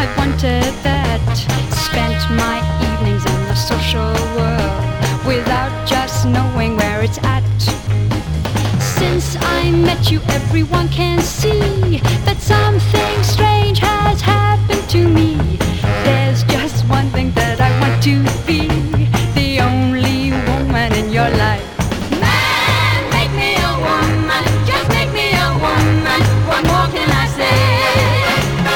I wanted that. Spent my evenings in the social world without just knowing where it's at. Since I met you, everyone can see that something strange